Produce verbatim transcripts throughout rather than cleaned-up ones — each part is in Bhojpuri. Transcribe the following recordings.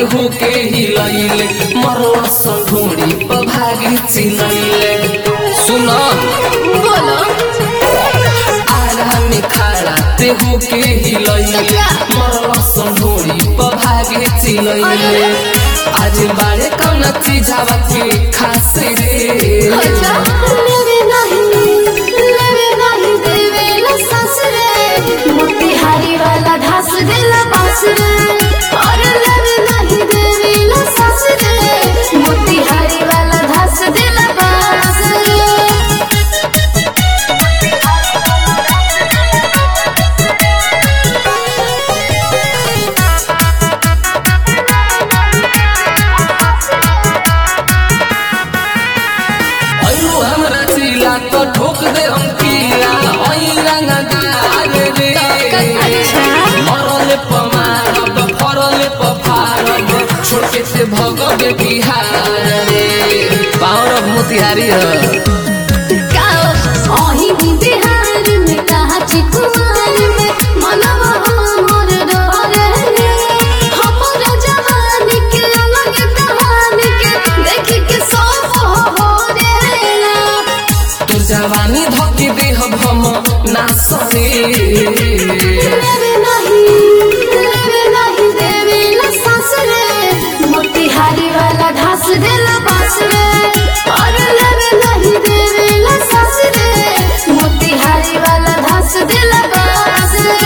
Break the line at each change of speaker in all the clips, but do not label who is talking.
होके हिलैले मरवा संढोड़ी पर भागी चिलैले सुन
बोलो
आरा में खड़ा ते होके हिलैले मरवा संढोड़ी पर भागी चिलैले आज बारे कौन चीजावा के खास रे
अच्छा लेवे नहीं लेवे नहीं देवे ला सास रे मोतिहारी वाला ढास देला बास रे और लेवे नहीं देवे ला सास रे मोतिहारी वाला ढास देला बास रे
हमरा चिला तो ठोक दे हम कीला ओई रंगदार रे मरले पमारब फरले पफारब छोटे से भगवे बिहार रे पावर मोतिहारी है
ओही बिहार में कहा चिकुआर में मनवा हमर डरे रे हमर जवानी के अलग कहानी के देख के सब हो रे
तू जवानी धोके दे हम नासरे
लेवे नहीं लेवे नहीं देवे ला सास रे मोतिहारी वाला ढास देला बास रे और लेवे नहीं देवे ला सास रे मोतिहारी वाला ढास देला बास रे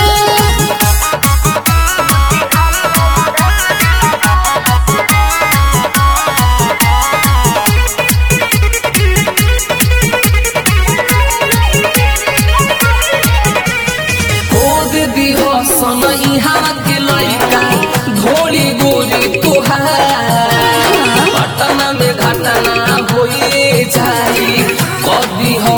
सन इहाँ के लइका घोड़ी गोली तुहार पटना में घटना होए जाई कभी